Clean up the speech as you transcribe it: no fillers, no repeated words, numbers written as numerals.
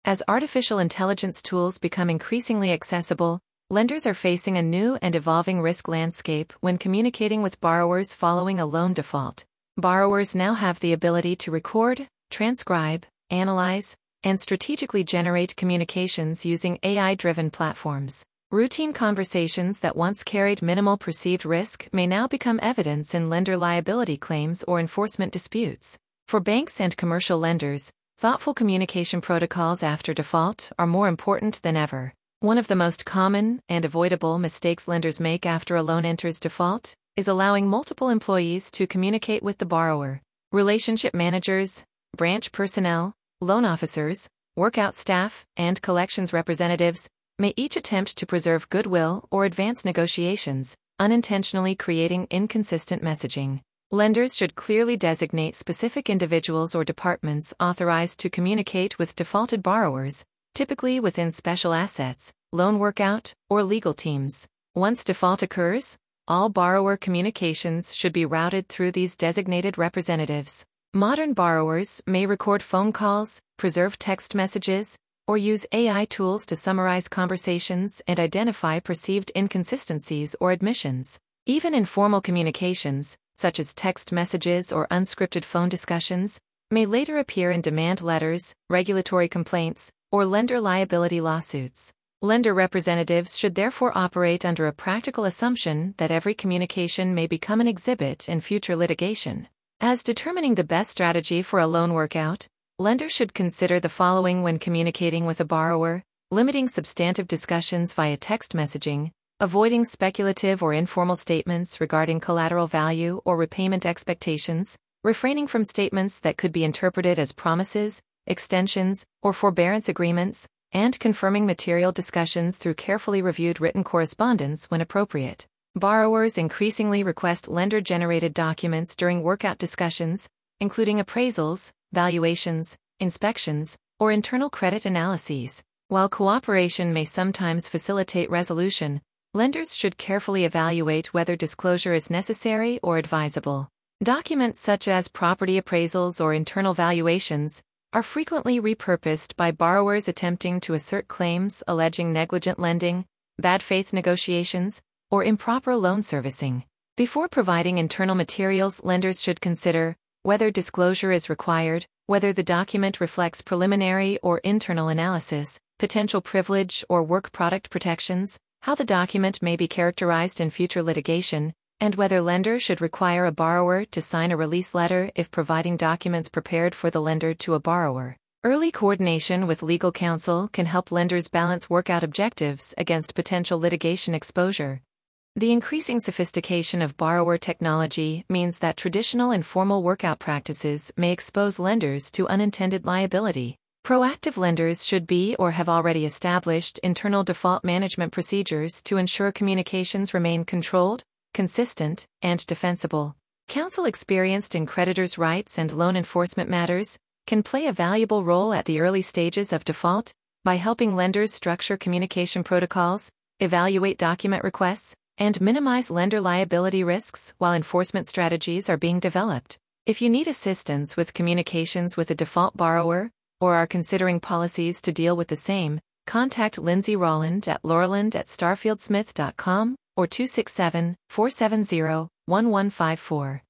As artificial intelligence tools become increasingly accessible, lenders are facing a new and evolving risk landscape when communicating with borrowers following a loan default. Borrowers now have the ability to record, transcribe, analyze, and strategically generate communications using AI-driven platforms. Routine conversations that once carried minimal perceived risk may now become evidence in lender liability claims or enforcement disputes. For banks and commercial lenders, thoughtful communication protocols after default are more important than ever. One of the most common and avoidable mistakes lenders make after a loan enters default is allowing multiple employees to communicate with the borrower. Relationship managers, branch personnel, loan officers, workout staff, and collections representatives may each attempt to preserve goodwill or advance negotiations, unintentionally creating inconsistent messaging. Lenders should clearly designate specific individuals or departments authorized to communicate with defaulted borrowers, typically within special assets, loan workout, or legal teams. Once default occurs, all borrower communications should be routed through these designated representatives. Modern borrowers may record phone calls, preserve text messages, or use AI tools to summarize conversations and identify perceived inconsistencies or admissions. Even informal communications, such as text messages or unscripted phone discussions, may later appear in demand letters, regulatory complaints, or lender liability lawsuits. Lender representatives should therefore operate under a practical assumption that every communication may become an exhibit in future litigation. As determining the best strategy for a loan workout, lenders should consider the following when communicating with a borrower: limiting substantive discussions via text messaging, avoiding speculative or informal statements regarding collateral value or repayment expectations, refraining from statements that could be interpreted as promises, extensions, or forbearance agreements, and confirming material discussions through carefully reviewed written correspondence when appropriate. Borrowers increasingly request lender-generated documents during workout discussions, including appraisals, valuations, inspections, or internal credit analyses. While cooperation may sometimes facilitate resolution, lenders should carefully evaluate whether disclosure is necessary or advisable. Documents such as property appraisals or internal valuations are frequently repurposed by borrowers attempting to assert claims alleging negligent lending, bad faith negotiations, or improper loan servicing. Before providing internal materials, lenders should consider whether disclosure is required, whether the document reflects preliminary or internal analysis, potential privilege or work product protections, how the document may be characterized in future litigation, and whether lender should require a borrower to sign a release letter if providing documents prepared for the lender to a borrower. Early coordination with legal counsel can help lenders balance workout objectives against potential litigation exposure. The increasing sophistication of borrower technology means that traditional and formal workout practices may expose lenders to unintended liability. Proactive lenders should be or have already established internal default management procedures to ensure communications remain controlled, consistent, and defensible. Counsel experienced in creditors' rights and loan enforcement matters can play a valuable role at the early stages of default by helping lenders structure communication protocols, evaluate document requests, and minimize lender liability risks while enforcement strategies are being developed. If you need assistance with communications with a default borrower, or are considering policies to deal with the same, contact Lindsay Rolland at laureland@starfieldsmith.com or 267-470-1154.